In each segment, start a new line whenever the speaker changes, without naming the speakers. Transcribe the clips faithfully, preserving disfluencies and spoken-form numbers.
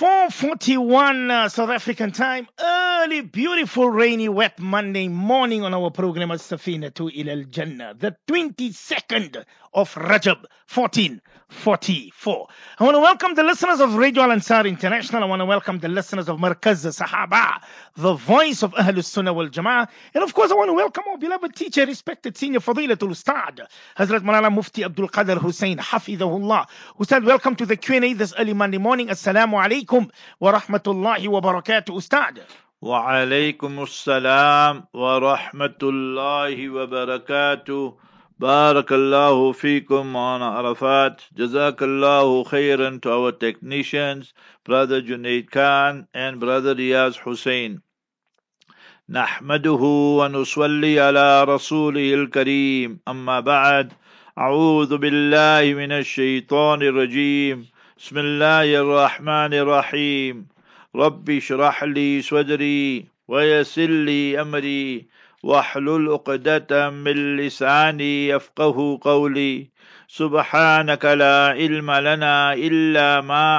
four forty-one uh, South African time. Early, beautiful, rainy, wet Monday morning on our program at Safina to Ilal Jannah, the twenty-second of Rajab, fourteen forty-four. I want to welcome the listeners of Radio Al Ansar International. I want to welcome the listeners of Markaz Sahaba, the voice of Ahlus Sunnah wal Jama'ah. And of course, I want to welcome our beloved teacher, respected senior Fadilatul Ustad, Hazrat Malala Mufti Abdul Qadir Hussein, Hafidhahullah. Ustad, welcome to the Q and A this early Monday morning. Assalamu alaikum wa rahmatullahi wa barakatuh, Ustad.
Wa alaikum assalam wa rahmatullahi wa barakatuh. Barakallahu feekum on Arafat. Jazakallahu khairan to our technicians, Brother Junaid Khan and Brother Riyaz Hussein. Nahmaduhu wa nusalli ala rasulihil kareem. Amma ba'd. A'udhu billahi minash shaitanir rajim. Bismillahir rahmanir rahim. Rabbi shrah li sadri wa yassir li amri واحلل عقدة من لساني يفقه قولي سبحانك لا علم لنا إلا ما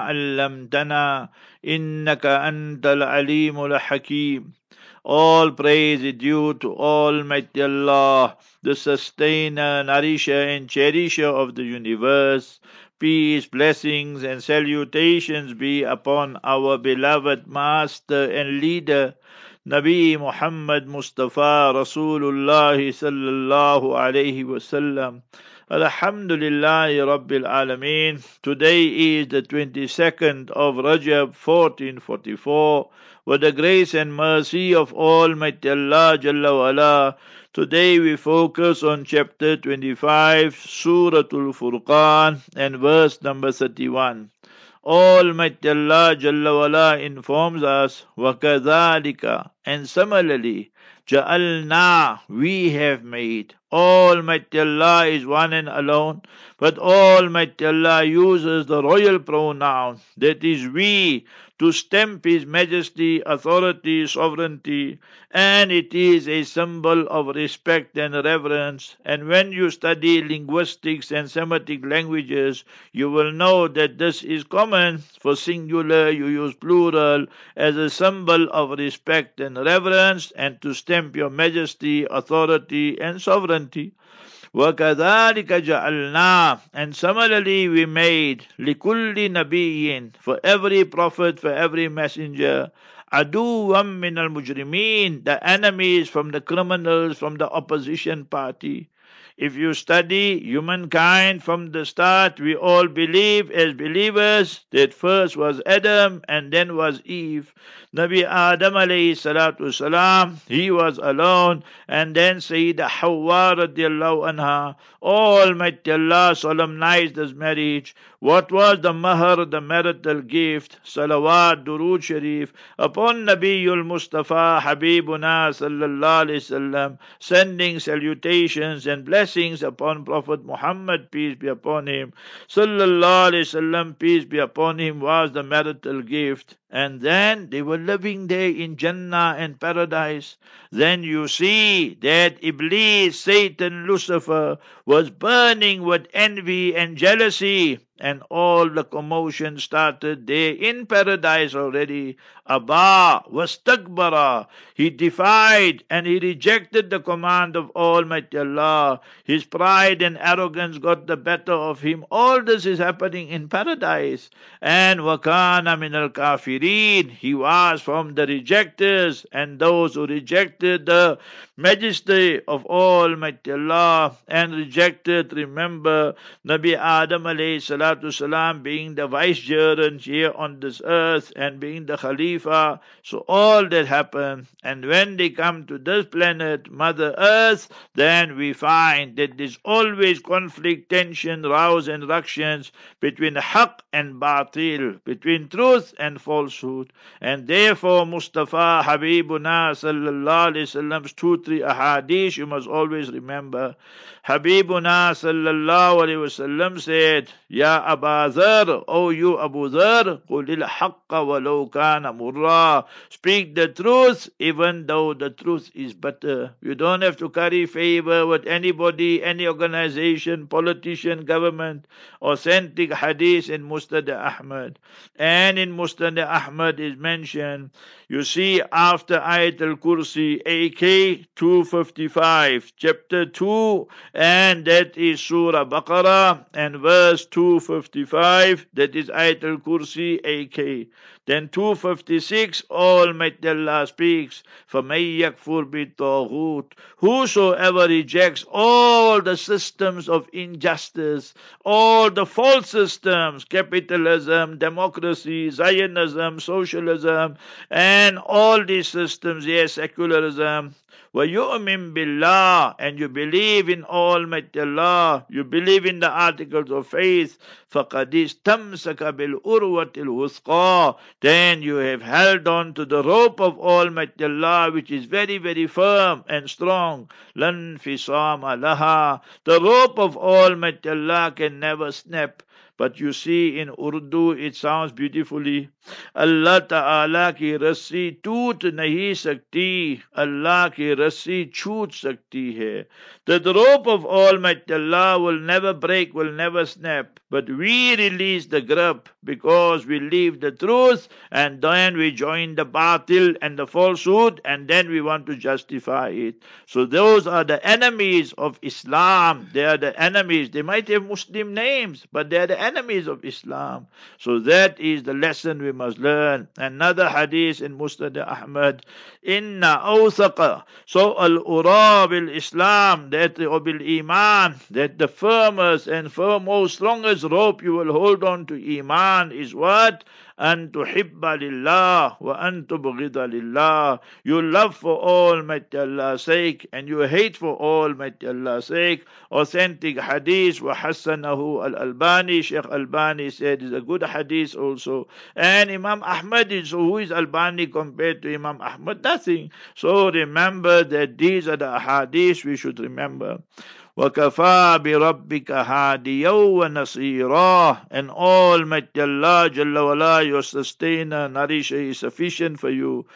علمتنا إنك أنت العليم الحكيم. All praise is due to Almighty Allah, the sustainer, nourisher and cherisher of the universe. Peace, blessings and salutations be upon our beloved master and leader, Nabi Muhammad Mustafa Rasulullah sallallahu alayhi wasallam. Alhamdulillahi Rabbil Alameen. Today is the twenty-second of Rajab fourteen forty-four. With the grace and mercy of Almighty Allah Jalla wa Ala, today we focus on chapter twenty-five, Suratul Furqan, and verse number thirty-one. Almighty Allah Jalla wa Ala informs us, وَكَذَلِكَ, and similarly, جَعَلْنَا, we have made. Almighty Allah is one and alone, but Almighty Allah uses the royal pronoun, that is we, to stamp His majesty, authority, sovereignty, and it is a symbol of respect and reverence. And when you study linguistics and Semitic languages, you will know that this is common. For singular, you use plural as a symbol of respect and reverence, and to stamp your majesty, authority, and sovereignty. وَكَذَلِكَ جَعَلْنَا, and similarly we made لِكُلِّ نَبِيٍّ, for every prophet, for every messenger, عَدُوًّا مِّنَ الْمُجْرِمِينَ, the enemies from the criminals, from the opposition party. If you study humankind from the start, we all believe as believers that first was Adam and then was Eve. Nabi Adam alayhi salatu salam, he was alone, and then Sayyidah Hawwa radiallahu anha. Almighty Allah solemnized this marriage. What was the mahar, the marital gift? Salawat, Durood Sharif, upon Nabiyul Mustafa, Habibuna sallallahu alayhi wasallam, sending salutations and blessings upon Prophet Muhammad, peace be upon him. Sallallahu alayhi wasallam, peace be upon him, was the marital gift. And then they were living there in Jannah and paradise. Then you see that Iblis, Satan, Lucifer was burning with envy and jealousy. And all the commotion started there in paradise already. Abba was takbara. He defied and he rejected the command of Almighty Allah. His pride and arrogance got the better of him. All this is happening in paradise. And wakana min al kafirin, he was from the rejectors, and those who rejected the majesty of Almighty Allah and rejected, remember, Nabi Adam alayhi salatu salam being the vicegerent here on this earth and being the Khalifa. So all that happened, and when they come to this planet, Mother Earth, then we find that there's always conflict, tension, rows and ructions between haqq and batil, between truth and falsehood. And therefore Mustafa Habibuna sallallahu alayhi wasallam's two, three ahadith you must always remember. Habibuna sallallahu alayhi wasallam said, Ya Ya Aba Dharr, O you Abu Dharr, qulil haqqa walau kana murra. Speak the truth, even though the truth is bitter. You don't have to curry favor with anybody, any organization, politician, government. Authentic hadith in Musnad Ahmad. And in Musnad Ahmad is mentioned, you see, after Ayat al-Kursi, A K two fifty-five, chapter two, and that is Surah Baqarah, and verse two fifty-five, that is Ayat al-Kursi, A K. Then two fifty-six, Almighty Allah speaks, فَمَن يَكْفُرْ بِالطَّاغُوتِ. Whosoever rejects all the systems of injustice, all the false systems, capitalism, democracy, Zionism, socialism, and all these systems, yes, secularism, وَيُؤْمِن بِاللَّهِ, and you believe in Almighty Allah, you believe in the articles of faith, فَقَدْ اسْتَمْسَكَ بِالْأُرْوَةِ الْوُثْقَى, then you have held on to the rope of Almighty Allah, which is very, very firm and strong. لَنْ فِصَامَ لَهَا, the rope of Almighty Allah can never snap. But you see, in Urdu it sounds beautifully. Allah Ta'ala ki rassi toot nahi sakti, Allah ki rassi choot sakti hai. That the rope of Almighty Allah will never break, will never snap. But we release the grip because we leave the truth, and then we join the batil and the falsehood, and then we want to justify it. So those are the enemies of Islam. They are the enemies. They might have Muslim names, but they are the enemies of Islam. So that is the lesson we must learn. Another hadith in Musnad Ahmad, Inna awthaqa, so al-ura bil-Islam, that or bil-Iman, that the firmest and foremost, strongest rope you will hold on to Iman is what? أن تحب لله وأن تبغض لله. You love for Almighty Allah's sake and you hate for Almighty Allah's sake. Authentic hadith, وحسنه al-Albani, Sheikh Albani said is a good hadith also. And Imam Ahmad is, so who is Albani compared to Imam Ahmad? Nothing. So remember that these are the hadiths we should remember. وَكَفَى بِرَبِّكَ هَادِيًا وَنَصِيرًا, and Almighty Allah Jalla wala, your sustainer, nourisher, is sufficient for you.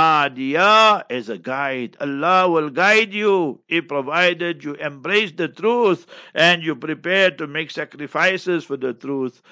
Hadiya, as a guide. Allah will guide you, if provided you embrace the truth and you prepare to make sacrifices for the truth.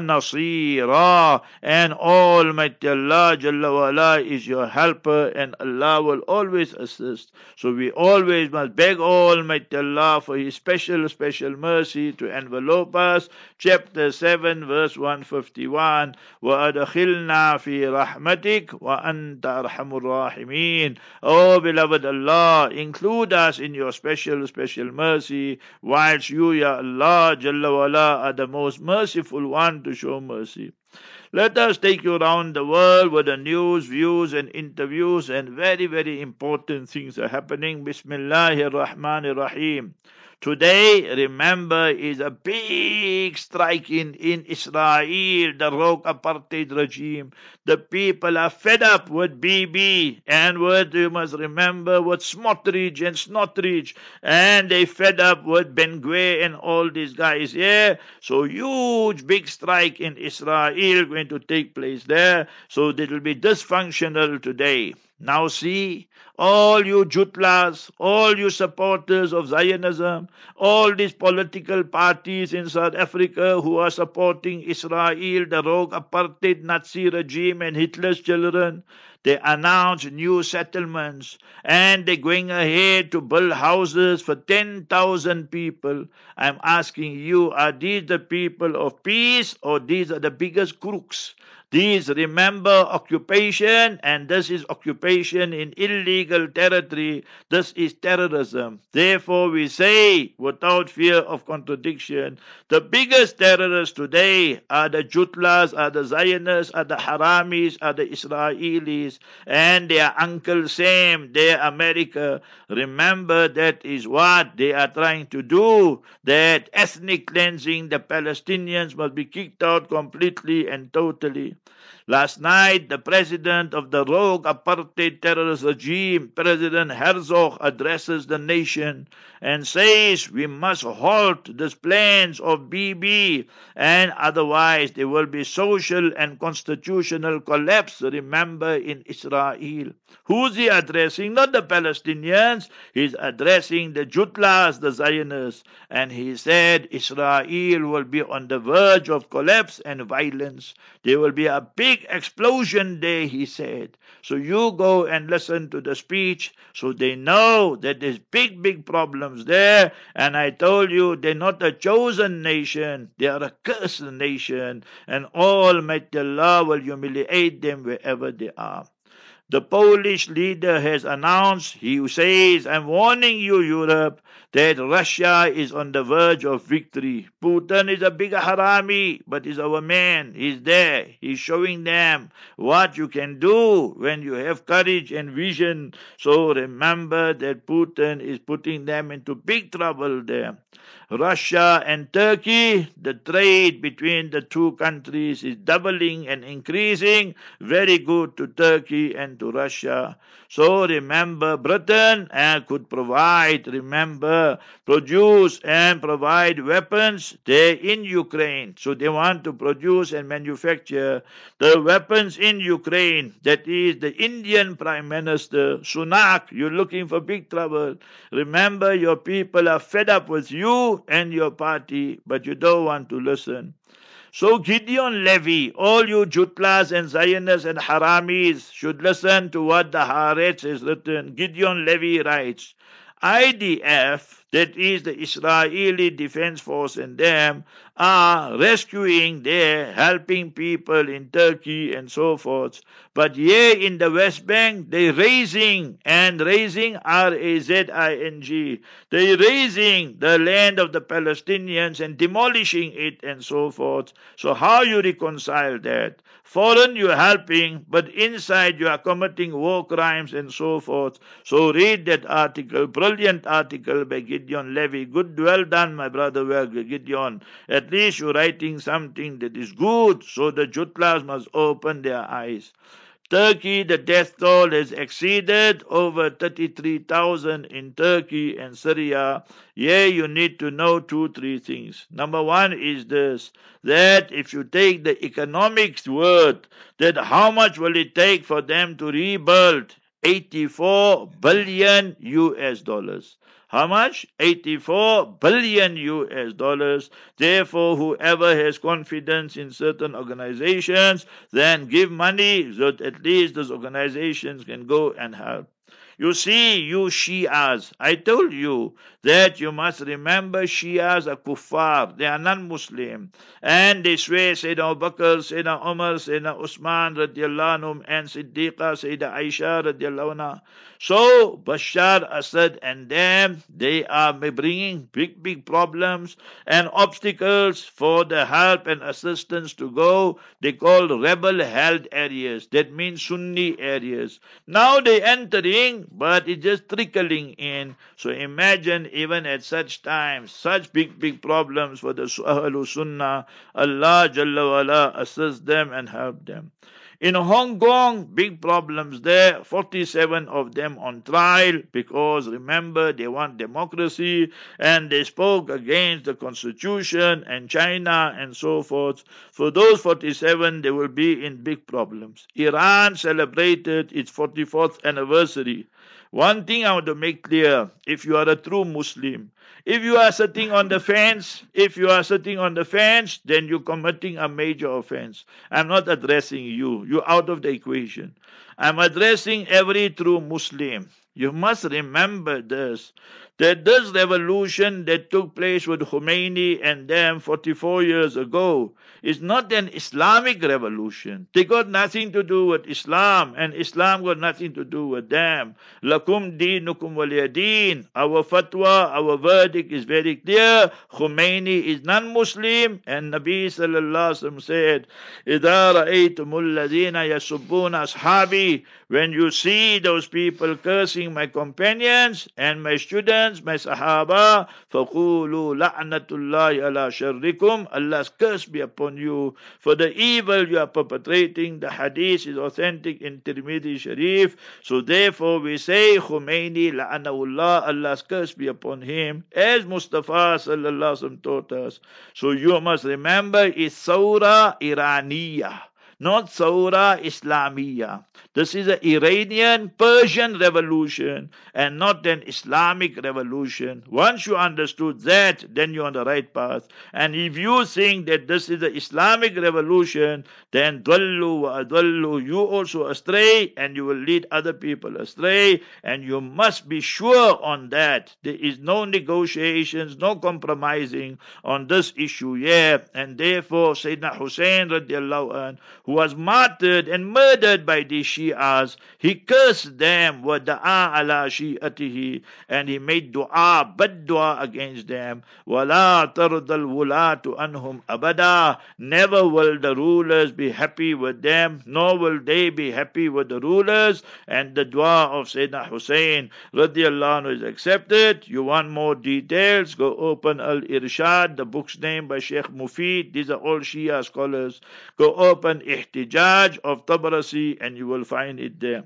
وَنَصِيرًا, and Almighty Allah Jalla wala is your helper, and Allah will always assist. So we always must beg Almighty Allah for His special, special mercy to envelope us. Chapter seven, verse one fifty-one. وَأَدْخِلْنَا فِي رَحْمَتِكَ وَأَنْتَ أَرْحَمُ الرَّاحِمِينَ. Oh, beloved Allah, include us in your special, special mercy, whilst you, Ya Allah, Jalla wala, are the most merciful one to show mercy. Let us take you around the world where the news, views, and interviews and very, very important things are happening. Bismillahir Rahmanir Rahim. Today, remember, is a big strike in, in Israel, the rogue apartheid regime. The people are fed up with Bibi and with, you must remember, with Smotrich and Snotrich. And they fed up with Ben-Gvir and all these guys. Yeah, so huge big strike in Israel going to take place there. So it will be dysfunctional today. Now see, all you jutlas, all you supporters of Zionism, all these political parties in South Africa who are supporting Israel, the rogue apartheid Nazi regime and Hitler's children, they announce new settlements and they're going ahead to build houses for ten thousand people. I'm asking you, are these the people of peace or these are the biggest crooks? These, remember, occupation, and this is occupation in illegal territory. This is terrorism. Therefore, we say, without fear of contradiction, the biggest terrorists today are the Jutlas, are the Zionists, are the Haramis, are the Israelis, and their Uncle Sam, their America. Remember, that is what they are trying to do. That ethnic cleansing, the Palestinians must be kicked out completely and totally. Last night, the president of the rogue apartheid terrorist regime, President Herzog, addresses the nation and says we must halt these plans of B B, and otherwise there will be social and constitutional collapse, remember, in Israel. Who's he addressing? Not the Palestinians. He's addressing the Jutlas, the Zionists. And he said Israel will be on the verge of collapse and violence. There will be a big explosion there, he said. So you go and listen to the speech so they know that there's big, big problems there. And I told you they're not a chosen nation. They are a cursed nation. And Almighty Allah will humiliate them wherever they are. The Polish leader has announced, he says, I'm warning you, Europe, that Russia is on the verge of victory. Putin is a big harami, but he's our man. He's there. He's showing them what you can do when you have courage and vision. So remember that Putin is putting them into big trouble there. Russia and Turkey, the trade between the two countries is doubling and increasing. Very good to Turkey and to Russia. So remember, Britain uh, could provide, remember, produce and provide weapons there in Ukraine. So they want to produce and manufacture the weapons in Ukraine. That is the Indian Prime Minister, Sunak. You're looking for big trouble. Remember, your people are fed up with you and your party, but you don't want to listen. So Gideon Levy, all you Jutlas and Zionists and Haramis should listen to what the Haaretz has written. Gideon Levy writes, I D F, that is the Israeli Defense Force, and them are rescuing there, helping people in Turkey and so forth. But here in the West Bank, they're raising, and raising R A Z I N G. They're raising the land of the Palestinians and demolishing it and so forth. So how you reconcile that? Foreign you're helping, but inside you are committing war crimes and so forth. So read that article, brilliant article by Gideon Levy. Good, well done, my brother Gideon. At least you're writing something that is good, so the Jutlas must open their eyes. Turkey, the death toll has exceeded over thirty-three thousand in Turkey and Syria. Yeah, you need to know two, three things. Number one is this, that if you take the economics word, that how much will it take for them to rebuild? eighty-four billion U S dollars. How much? eighty-four billion U S dollars. Therefore, whoever has confidence in certain organizations, then give money so that at least those organizations can go and help. You see, you Shias, I told you that you must remember Shias are kuffar. They are non-Muslim. And they swear Sayyidina Abu Bakr, Sayyidina Umar, Sayyidina Usman radiallahu anhum, and Siddiqa, Sayyidina Aisha radiallahu anha. So, Bashar Assad and them, they are bringing big, big problems and obstacles for the help and assistance to go. They call rebel-held areas. That means Sunni areas. Now they're entering, but it's just trickling in. So imagine even at such times, such big, big problems for the Ahlul Sunnah, Allah Jalla wa'ala assist them and help them. In Hong Kong, big problems there, forty-seven of them on trial because, remember, they want democracy and they spoke against the constitution and China and so forth. For those forty-seven, they will be in big problems. Iran celebrated its forty-fourth anniversary. One thing I want to make clear, if you are a true Muslim, if you are sitting on the fence, if you are sitting on the fence, then you're committing a major offense. I'm not addressing you. You're out of the equation. I'm addressing every true Muslim. You must remember this, that this revolution that took place with Khomeini and them forty-four years ago is not an Islamic revolution. They got nothing to do with Islam, and Islam got nothing to do with them. Lakum dinukum waliyadin. Our fatwa, our verdict is very clear. Khomeini is non-Muslim, and Nabi sallallahu alaihi wasallam said, إِذَا رَأَيْتُمُ الَّذِينَ يَسُبُّونَ أَصْحَابِي. When you see those people cursing cursing my companions and my students, my Sahaba, فَقُولُوا لَعْنَةُ اللَّهِ عَلَى شَرِّكُمْ, Allah's curse be upon you for the evil you are perpetrating. The hadith is authentic in Tirmidhi Sharif. So therefore we say, Khomeini la'anahullah, Allah's curse be upon him, as Mustafa sallallahu alaihi wasallam taught us. So you must remember, it's Saura Iraniya, not Saura Islamiyya. This is an Iranian Persian revolution and not an Islamic revolution. Once you understood that, then you're on the right path. And if you think that this is the Islamic revolution, then dhallu wa adhallu, you also astray and you will lead other people astray. And you must be sure on that. There is no negotiations, no compromising on this issue here. And therefore, Sayyidina Hussein radiallahu anh, who was martyred and murdered by the Shi'as, he cursed them, وَدَعَا عَلَى شِيئَتِهِ, and he made dua, bad dua against them. وَلَا تَرْضَ الْوُلَاةُ أَنْهُمْ أَبَدًا, never will the rulers be happy with them, nor will they be happy with the rulers. And the dua of Sayyidina Hussein radiallahu anhu is accepted. You want more details? Go open Al-Irshad, the book's name by Sheikh Mufid. These are all Shia scholars. Go open Ihtijaj of Tabarasi and you will find it there.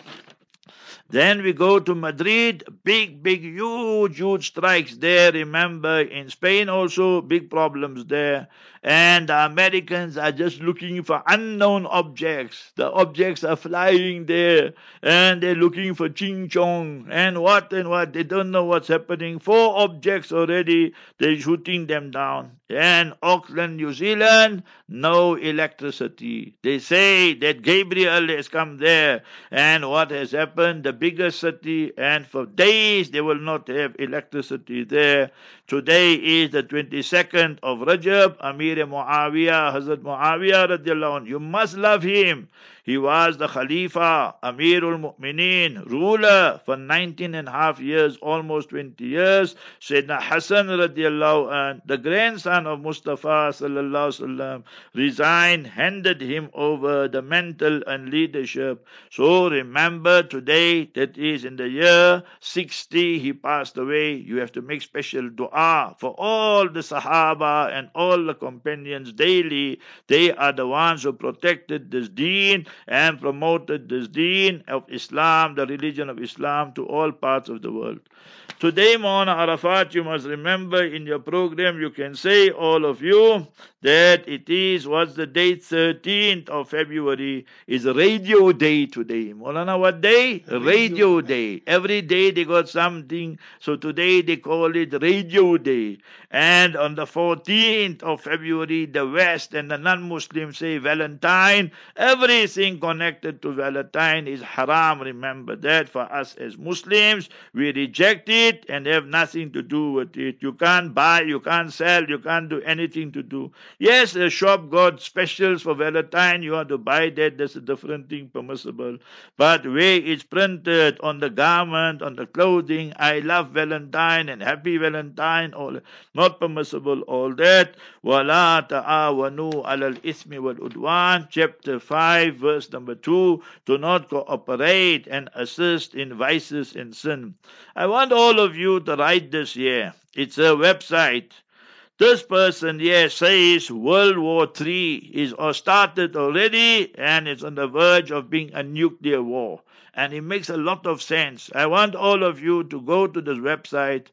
Then we go to Madrid, big, big, huge, huge strikes there. Remember, in Spain also, big problems there. And the Americans are just looking for unknown objects. The objects are flying there, and they're looking for Ching Chong, and what and what. They don't know what's happening. Four objects already, they're shooting them down. And Auckland, New Zealand, no electricity. They say that Gabriel has come there, and what has happened? The biggest city, and for days they will not have electricity there. Today is the twenty-second of Rajab. Amir Muawiyah, Hazrat Muawiyah radiallahu anh, you must love him. He was the Khalifa, Amirul Mu'mineen, ruler for nineteen and a half years, almost twenty years. Sayyidina Hassan radiallahu anh, the grandson of Mustafa sallallahu alaihi wasallam, resigned, handed him over the mantle and leadership. So remember today, that is in the year sixty, he passed away. You have to make special dua for all the Sahaba and all the companions daily. They are the ones who protected this deen and promoted this deen of Islam, the religion of Islam, to all parts of the world. Today, Maulana Arafat, you must remember in your program, you can say, all of you, that it is, what's the date, thirteenth of February, is Radio Day today. Maulana, what day? Radio Day. Every day they got something, so today they call it Radio Day. And on the fourteenth of February, the West and the non-Muslims say Valentine. Everything connected to Valentine is haram. Remember that. For us as Muslims, we reject it and have nothing to do with it. You can't buy, you can't sell, you can't do anything to do. Yes, a shop got specials for Valentine, you want to buy that, that's a different thing, permissible. But where it's printed on the garment, on the clothing, I love Valentine and happy Valentine, all not permissible, all that. وَلَا تَعَاوَنُوا عَلَى الْإِثْمِ وَالْعُدْوَانِ, chapter five, verse number two, do not cooperate and assist in vices and sin. I want all of you to write this here. It's a website. This person here says World War Three is or started already and it's on the verge of being a nuclear war. And it makes a lot of sense. I want all of you to go to this website,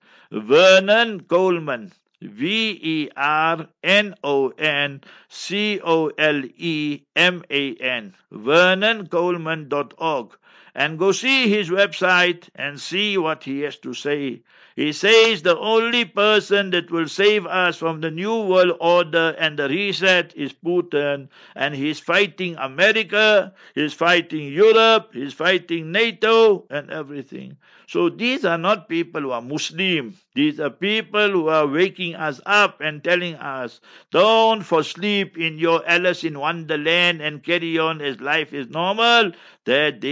Vernon Coleman, V E R N O N C O L E M A N, vernon coleman dot org. And go see his website and see what he has to say. He says the only person that will save us from the new world order and the reset is Putin. And he's fighting America, he's fighting Europe, he's fighting NATO and everything. So these are not people who are Muslim. These are people who are waking us up and telling us, don't fall asleep in your Alice in Wonderland and carry on as life is normal, that there's going to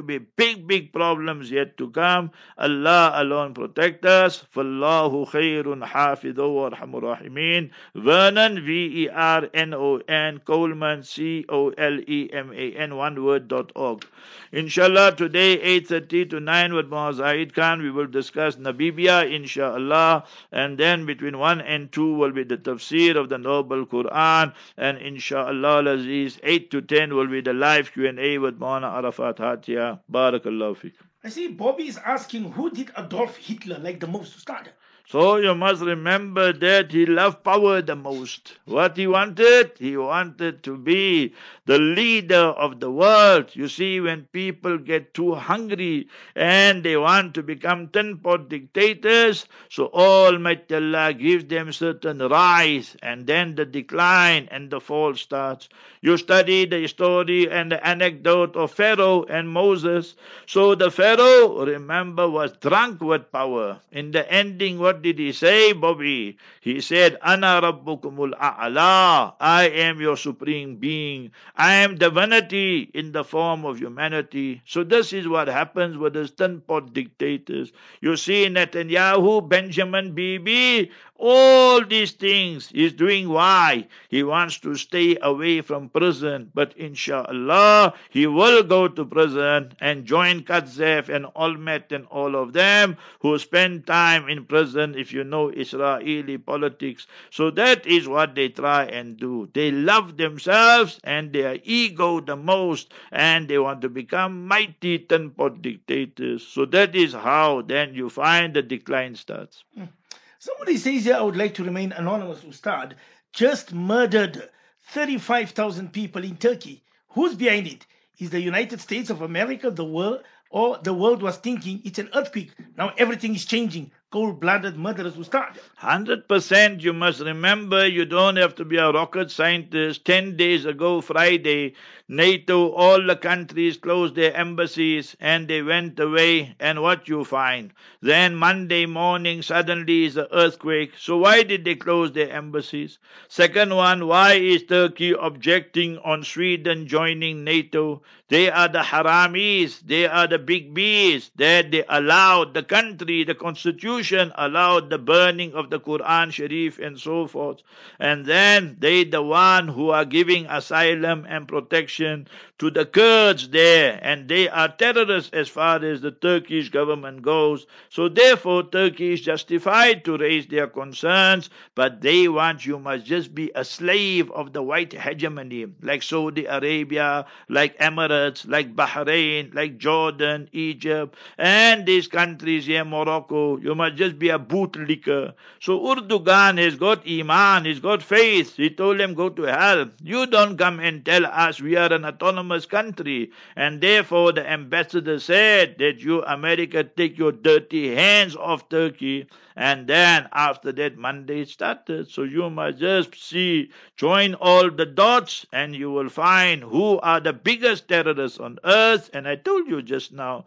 to be big, big problems yet to come. Allah alone protect us. Fallahu khairun hafidhu wa arhamur rahimin. Vernon, V E R N O N, Coleman, C O L E M A N, one word dot org. Inshallah, today, eight thirty to nine with Muaz Zaid Khan, we will discuss Namibia, inshallah. And then between one and two will be the tafsir of the Noble Quran. And inshallah, Aziz, eight to ten will be the live Q and A with Maulana Arafat Hatia. Barakallahu fiqh.
I see Bobby is asking, who did Adolf Hitler like the most to start?
So you must remember that he loved power the most. What he wanted? He wanted to be the leader of the world. You see, when people get too hungry and they want to become tin-pot dictators, so Almighty Allah gives them certain rise, and then the decline and the fall starts. You study the story and the anecdote of Pharaoh and Moses. So the Pharaoh, remember, was drunk with power. In the ending, what did he say, Bobby? He said, Ana Rabbukumul A'la. I am your supreme being. I am divinity in the form of humanity. So this is what happens with the tin-pot dictators. You see Netanyahu, Benjamin Bibi, all these things he's doing. Why? He wants to stay away from prison. But inshallah, he will go to prison and join Kadzef and Olmert and all of them who spend time in prison, if you know Israeli politics. So that is what they try and do. They love themselves and their ego the most, and they want to become mighty tin-pot dictators. So that is how then you find the decline starts.
Hmm. Somebody says here, I would like to remain anonymous, Ustad. Just murdered thirty-five thousand people in Turkey. Who's behind it? Is the United States of America, the world, or the world was thinking it's an earthquake? Now everything is changing. Cold-blooded murderers, Ustad.
one hundred percent you must remember, you don't have to be a rocket scientist. Ten days ago, Friday, NATO, all the countries closed their embassies and they went away. And what you find? Then Monday morning, suddenly is an earthquake. So why did they close their embassies? Second one, why is Turkey objecting on Sweden joining NATO? They are the haramis. They are the big bees. That they allowed the country, the constitution, allowed the burning of the Quran Sharif and so forth. And then they the one who are giving asylum and protection to the Kurds there, and they are terrorists as far as the Turkish government goes. So therefore Turkey is justified to raise their concerns, but they want you must just be a slave of the white hegemony, like Saudi Arabia, like Emirates, like Bahrain, like Jordan, Egypt, and these countries here, Morocco. You must just be a bootlicker. So Erdogan has got iman, he's got faith. He told them, go to hell. You don't come and tell us we are an autonomous country. And therefore the ambassador said that you, America, take your dirty hands off Turkey. And then after that, Monday started. So you must just see, join all the dots, and you will find who are the biggest terrorists on earth. And I told you just now,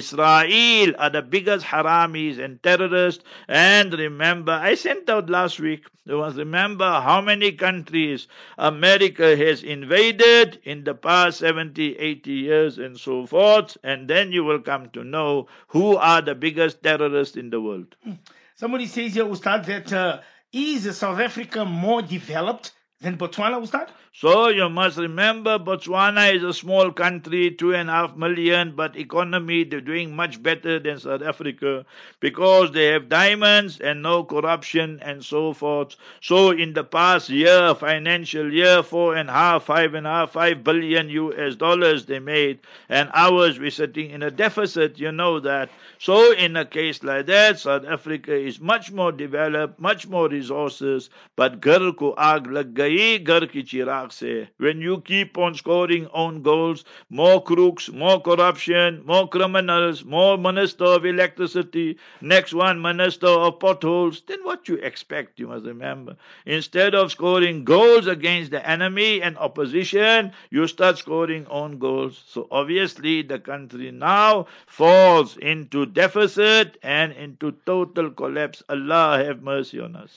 Israel are the biggest haramis and terrorists. And remember, I sent out last week, you must remember how many countries America has invaded in the past seventy, eighty years and so forth. And then you will come to know who are the biggest terrorists in the world.
Somebody says here, Ustad, that uh, is South Africa more developed than Botswana, Ustad?
So you must remember, Botswana is a small country, two and a half million, but economy, they're doing much better than South Africa because they have diamonds and no corruption and so forth. So in the past year, financial year, four and a half, five and a half, five billion U S dollars they made, and ours we're sitting in a deficit, you know that. So in a case like that, South Africa is much more developed, much more resources, but ghar ko aag lag gayi, ghar ki chirag se. When you keep on scoring own goals, more crooks, more corruption, more criminals, more minister of electricity, next one minister of potholes, then what you expect, you must remember. Instead of scoring goals against the enemy and opposition, you start scoring own goals. So obviously the country now falls into deficit and into total collapse. Allah have mercy on us.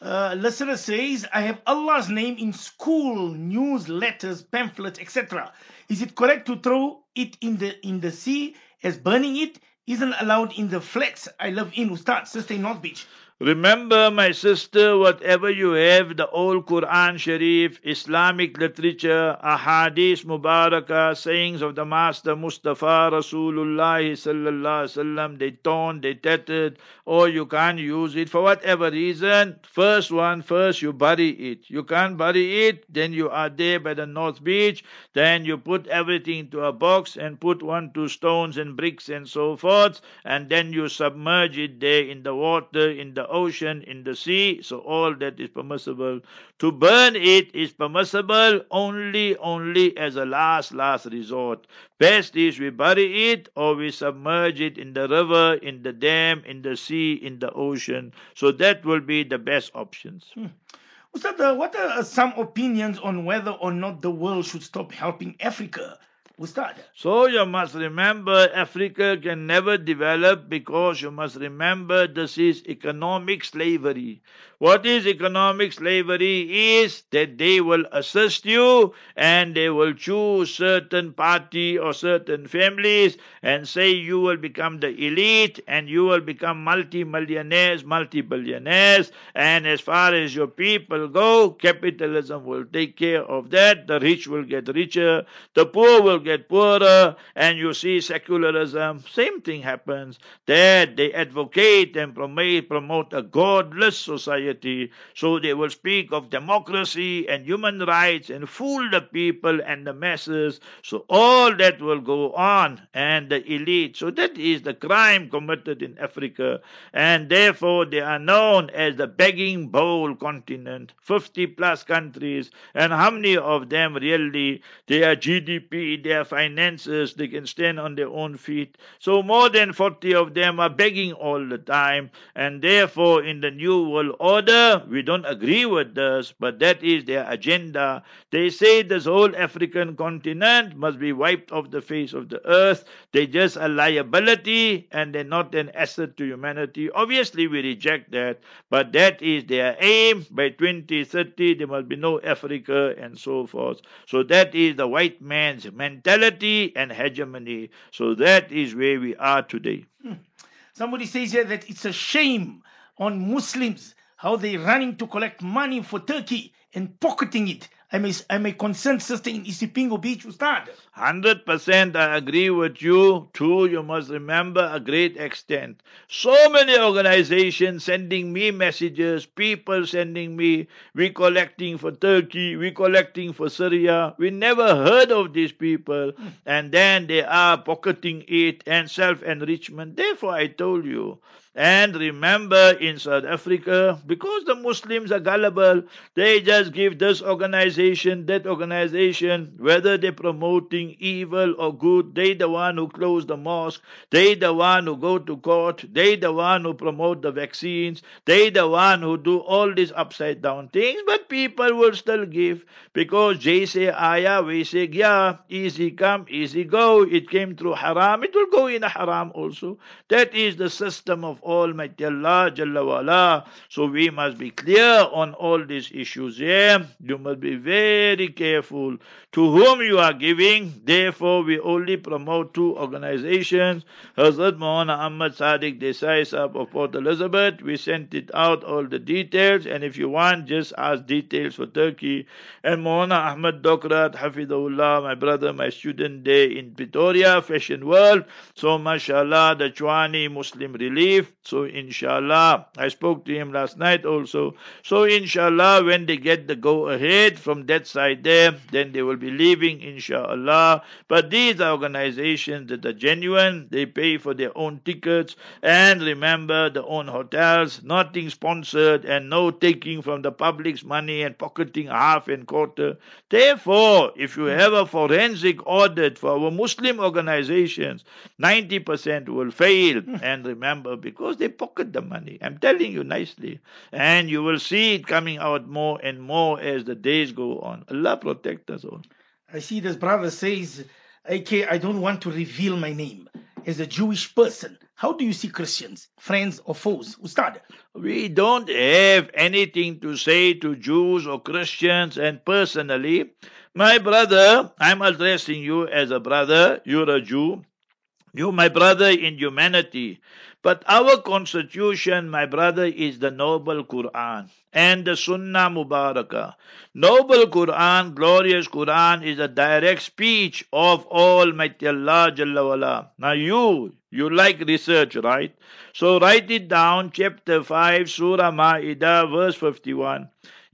Uh, listener says, I have Allah's name in school, newsletters, pamphlets, et cetera. Is it correct to throw it in the in the sea as burning it isn't allowed in the flats I live in, Ustad, sister in North Beach?
Remember, my sister, whatever you have, the old Quran Sharif, Islamic literature, Ahadith Mubarakah, sayings of the Master Mustafa Rasulullah Sallallahu Alaihi Wasallam, they torn, they tattered, or you can't use it for whatever reason. First one, first you bury it. You can't bury it, then you are there by the North Beach, then you put everything into a box and put one, two stones and bricks and so forth, and then you submerge it there in the water, in the ocean, in the sea. So all that is permissible. To burn it is permissible only, only as a last, last resort. Best is we bury it or we submerge it in the river, in the dam, in the sea, in the ocean. So that will be the best options.
Hmm. Ustad, uh, what are some opinions on whether or not the world should stop helping Africa? Ustad.
So you must remember Africa can never develop because you must remember this is economic slavery. What is economic slavery is that they will assist you and they will choose certain party or certain families and say you will become the elite and you will become multi-millionaires, multi-billionaires, and as far as your people go, capitalism will take care of that. The rich will get richer, the poor will get poorer, and you see secularism, same thing happens, that they advocate and promote, promote a godless society. So they will speak of democracy and human rights and fool the people and the masses. So all that will go on, and the elite. So that is the crime committed in Africa, and therefore they are known as the begging bowl continent. fifty plus countries, and how many of them really, their G D P, their finances, they can stand on their own feet. So more than forty of them are begging all the time, and therefore in the new world order, we don't agree with this, but that is their agenda. They say this whole African continent must be wiped off the face of the earth. They just a liability and they're not an asset to humanity. Obviously we reject that, but that is their aim. By twenty thirty there must be no Africa and so forth. So that is the white man's mentality and hegemony. So that is where we are today.
Hmm. Somebody says here that it's a shame on Muslims how they running to collect money for Turkey and pocketing it. I'm a, I'm a concerned sister in Isipingo Beach, Ustad.
one hundred percent I agree with you. Too, you must remember a great extent. So many organizations sending me messages, people sending me, we collecting for Turkey, we collecting for Syria. We never heard of these people. Mm. And then they are pocketing it and self-enrichment. Therefore, I told you. And remember, in South Africa, because the Muslims are gullible, they just give this organization, that organization, whether they're promoting evil or good, they the one who close the mosque, they the one who go to court, they the one who promote the vaccines, they the one who do all these upside down things, but people will still give, because they say ayah, we say yeah, easy come, easy go, it came through haram, it will go in a haram also. That is the system of Almighty Allah Jalla wa'ala. So we must be clear on all these issues. Yeah, you must be very careful to whom you are giving. Therefore, we only promote two organizations. Hazrat Maulana Ahmad Sadiq Desai Sahab of Port Elizabeth. We sent it out, all the details, and if you want, just ask details for Turkey. And Maulana Ahmad Dokrat Hafidahullah, my brother, my student there in Pretoria, Fashion World. So mashallah, the Chwani Muslim Relief. So inshallah, I spoke to him last night also. So inshallah, when they get the go ahead from that side there, then they will be leaving inshallah. But these are organizations that are genuine. They pay for their own tickets and remember their own hotels, nothing sponsored and no taking from the public's money and pocketing half and quarter. Therefore, if you have a forensic audit for our Muslim organizations, ninety percent will fail. And remember, because they pocket the money. I'm telling you nicely. And you will see it coming out more and more as the days go on. Allah protect us all.
I see this brother says, A K, I don't want to reveal my name. As a Jewish person, How do you see Christians, friends or foes? Ustad.
We don't have anything to say to Jews or Christians, and personally, my brother, I'm addressing you as a brother, you're a Jew, you, my brother, in humanity. But our constitution, my brother, is the noble Quran and the Sunnah Mubarakah. Noble Quran, glorious Quran, is a direct speech of Almighty Allah Jalla wala. Now you, you like research, right? So write it down, chapter five, Surah Ma'idah, verse fifty-one.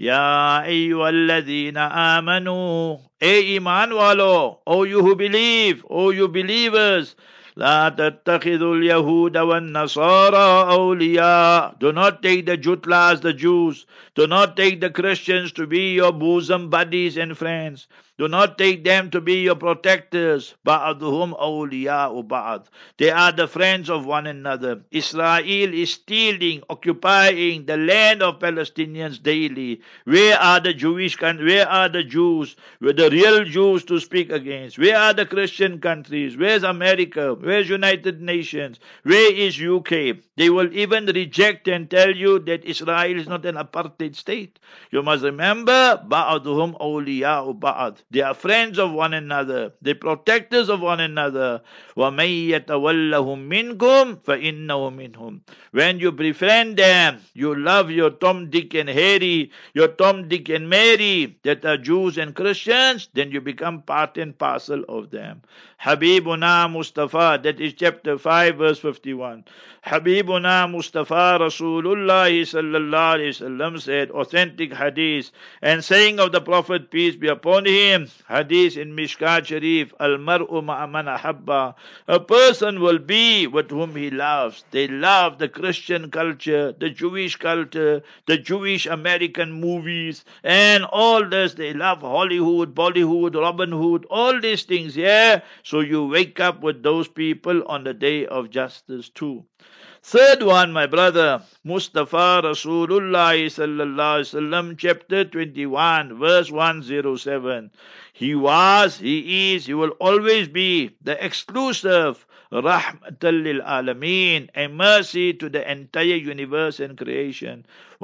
Ya ayyuhalladhina amanu. Ey iman walo, O you who believe, O you believers, لا تتخذوا اليهود والنصارى أولياء. Do not take the Jutlas, the Jews. Do not take the Christians to be your bosom buddies and friends. Do not take them to be your protectors. بَعْضُهُمْ أَوْلِيَاءُ بَعْض. They are the friends of one another. Israel is stealing, occupying the land of Palestinians daily. Where are the Jewish countries? Where are the Jews? Where the real Jews to speak against? Where are the Christian countries? Where's America? Where's United Nations? Where is U K? They will even reject and tell you that Israel is not an apartheid state. You must remember, بَعْضُهُمْ أَوْلِيَاءُ بَعْض. They are friends of one another. They are protectors of one another. وَمَن يَتَوَلَّهُم مِّنكُمْ فَإِنَّهُ مِنْهُمْ. When you befriend them, you love your Tom, Dick and Harry, your Tom, Dick and Mary that are Jews and Christians, then you become part and parcel of them. Habibuna Mustafa, that is chapter five, verse fifty-one. Habibuna Mustafa Rasulullah sallallahu alayhi wasallam said, authentic hadith, and saying of the Prophet, peace be upon him, hadith in Mishkat Sharif, Al-Mar'u Ma'aman Ahabba. A person will be with whom he loves. They love the Christian culture, the Jewish culture, the Jewish American movies, and all this. They love Hollywood, Bollywood, Robin Hood, all these things, yeah? So you wake up with those people on the day of justice too. Third one, my brother, Mustafa Rasulullah sallallahu alaihi wasallam, chapter twenty-one, verse one oh seven. He was, he is, he will always be the exclusive Rahmatan lil Alameen, a mercy to the entire universe and creation.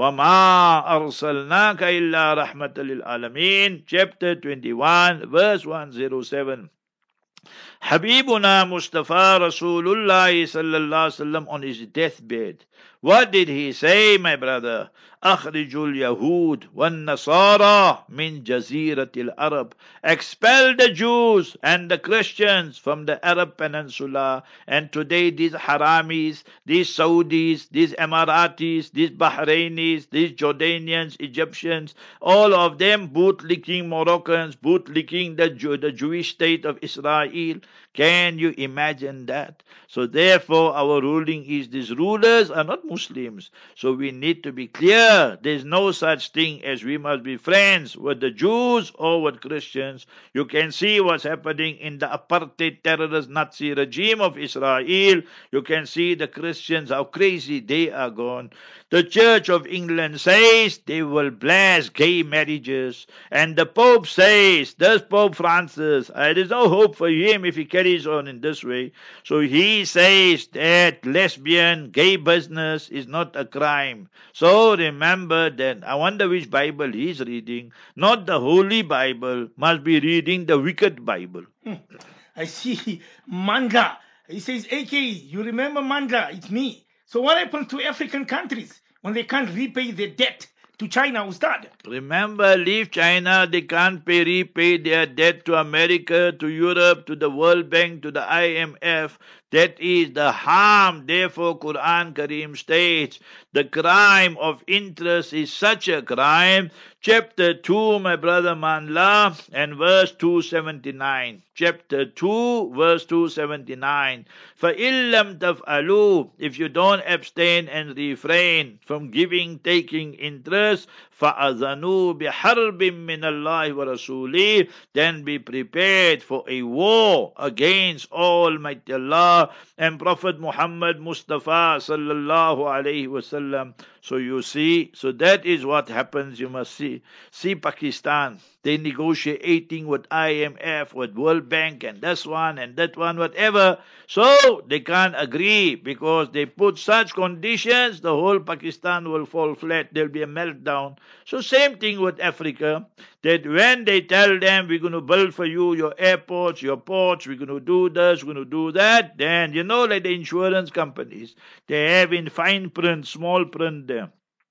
وَمَا أَرْسَلْنَاكَ إِلَّا رَحْمَةً لِلْعَالَمِينَ, chapter twenty-one, verse one oh seven. Habibuna Mustafa Rasulullah sallallahu alaihi wasallam on his deathbed, what did he say, my brother? Akhrijul Yahud wan Nasara min Jaziratil Arab. Expel the Jews and the Christians from the Arab Peninsula. And today these Haramis, these Saudis, these Emiratis, these Bahrainis, these Jordanians, Egyptians, all of them bootlicking Moroccans, bootlicking the, Jew, the Jewish state of Israel. Can you imagine that? So therefore our ruling is these rulers are not Muslims. So we need to be clear. There's no such thing as we must be friends with the Jews or with Christians. You can see what's happening in the apartheid terrorist Nazi regime of Israel. You can see the Christians, how crazy they are gone. The Church of England says they will bless gay marriages. And the Pope says, this Pope Francis, uh, there's no hope for him if he carries on in this way. So he says that lesbian, gay business is not a crime. So remember that. I wonder which Bible he's reading. Not the Holy Bible, must be reading the wicked Bible.
Hmm. I see. Mandla. He says, A K, you remember Mandla? It's me. So what happened to African countries when they can't repay their debt to China, Ustad?
Remember, leave China, they can't pay, repay their debt to America, to Europe, to the World Bank, to the I M F. That is the harm. Therefore, Quran Kareem states, the crime of interest is such a crime. Chapter two, my brother Manla, and verse two seventy-nine. Chapter two, verse two seventy-nine. فَإِن لَمْ تَفْعَلُوا, if you don't abstain and refrain from giving, taking interest, فَأَذَنُوا بِحَرْبٍ مِّنَ اللَّهِ وَرَسُولِهِ, then be prepared for a war against Almighty Allah and Prophet Muhammad Mustafa sallallahu alayhi wasallam. So you see, so that is what happens. You must see. See Pakistan. They negotiating with I M F, with World Bank, and this one and that one, whatever. So they can't agree because they put such conditions, the whole Pakistan will fall flat. There'll be a meltdown. So same thing with Africa, that when they tell them we're going to build for you your airports, your ports, we're going to do this, we're going to do that, then you know, like the insurance companies, they have in fine print, small print there,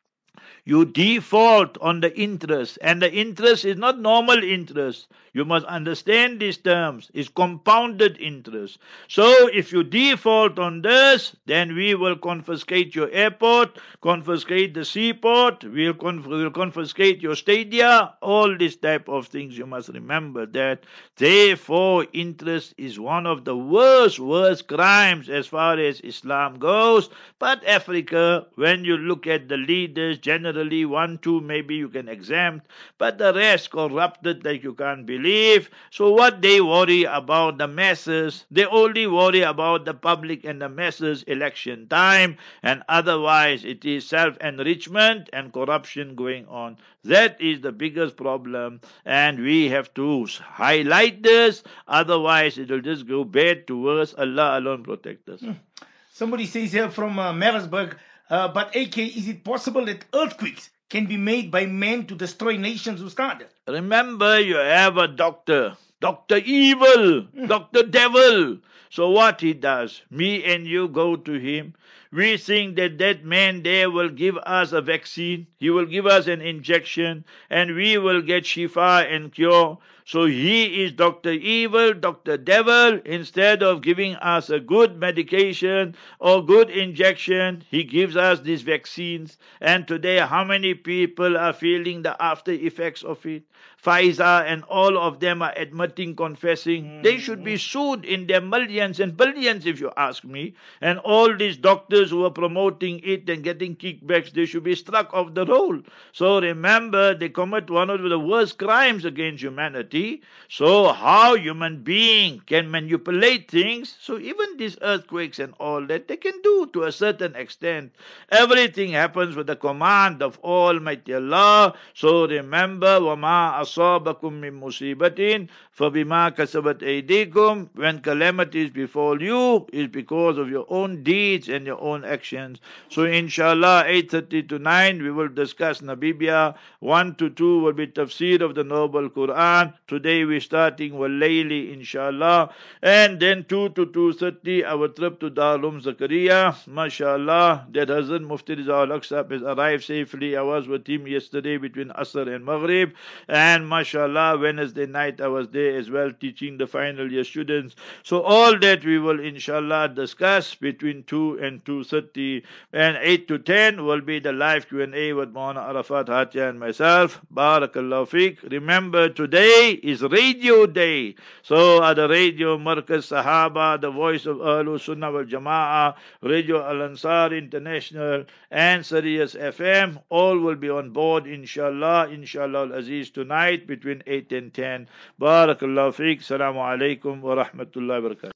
you default on the interest, and the interest is not normal interest. You must understand these terms. It's compounded interest. So if you default on this, then we will confiscate your airport, confiscate the seaport, we'll, conf- we'll confiscate your stadia, all these type of things. You must remember that. Therefore, interest is one of the worst, worst crimes as far as Islam goes. But Africa, when you look at the leaders, generally one, two, maybe you can exempt, but the rest corrupted like you can't believe. So what they worry about the masses, they only worry about the public and the masses election time, and otherwise it is self-enrichment and corruption going on. That is the biggest problem, and we have to highlight this, otherwise it will just go bad to worse. Allah alone protect us.
Hmm. Somebody says here from uh, Marisburg, uh, but A K, is it possible that earthquakes can be made by men to destroy nations, Ustad?
Remember, you have a doctor, Doctor Evil, Doctor Devil. So what he does, me and you go to him. We think that that man there will give us a vaccine. He will give us an injection, and we will get shifa and cure. So he is Doctor Evil, Doctor Devil. Instead of giving us a good medication or good injection, he gives us these vaccines. And today, how many people are feeling the after effects of it? Pfizer and all of them are admitting, confessing. Mm-hmm. They should be sued in their millions and billions, if you ask me. And all these doctors who are promoting it and getting kickbacks, they should be struck off the roll. So remember, they commit one of the worst crimes against humanity. So how human being can manipulate things? So even these earthquakes and all that, they can do to a certain extent. Everything happens with the command of Almighty Allah. So remember, وَمَا أَصَابَكُم مِّن مُّصِيبَةٍ فَبِمَا كَسَبَتْ أَيْدِيكُمْ. When calamities befall you, is because of your own deeds and your own actions. So inshallah, eight thirty to nine, we will discuss Namibia. one to two will be tafsir of the Noble Quran. Today we're starting Walayli, inshallah. And then two to two thirty, our trip to Darul Zakaria. MashaAllah, that Hazrat Mufti Rizal Aqsab has arrived safely. I was with him yesterday between Asr and Maghrib. And mashallah, Wednesday night I was there as well teaching the final year students. So all that we will inshallah discuss between two and two thirty, and eight to ten will be the live Q and A with Maulana Arafat Hatia and myself. Barakallahu Feek. Remember, today is Radio Day. So at the Radio Markaz Sahaba, the voice of Ahlul Sunnah wal Jama'ah, Radio Al Ansar International, and Sirius F M, all will be on board inshallah, inshallah al-Aziz, tonight between eight and ten. Barakallahu Feek. Assalamu alaikum wa rahmatullahi wa barakatuh.